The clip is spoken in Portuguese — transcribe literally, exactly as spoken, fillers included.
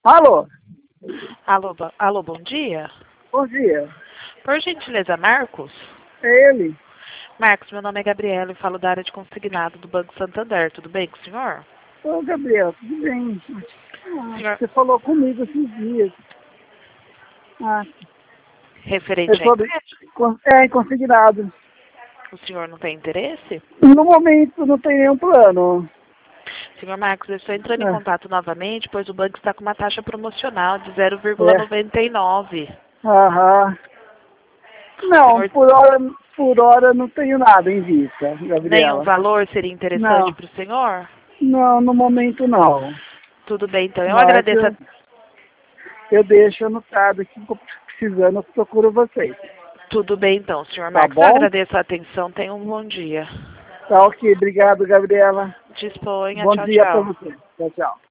Alô? Alô, bo- alô, bom dia. Bom dia. Por gentileza, Marcos? É ele? Marcos, meu nome é Gabriela e falo da área de consignado do Banco Santander. Tudo bem com o senhor? Ô, Gabriel, tudo bem? Ah, Senhor, você falou comigo esses dias. Ah, é referente à sobre... empresa, con- É, consignado. o senhor não tem interesse? No momento não tem nenhum plano. Senhor Marcos, eu estou entrando em Ah, contato novamente, pois o banco está com uma taxa promocional de zero vírgula é. noventa e nove. Aham. O Não, senhor, por hora, por hora não tenho nada em vista, nenhum Gabriela. valor seria interessante Não, para o senhor? não, no momento não. Tudo bem, então. Eu Mas agradeço a... eu, eu deixo anotado que precisando, eu procuro vocês. Tudo bem, então, senhor Tá Marcos. Eu bom? agradeço a atenção. Tenha um bom dia. Tá ok. Obrigado, Gabriela. Disponha. Bom Tchau, dia para tchau. você. Tchau, tchau.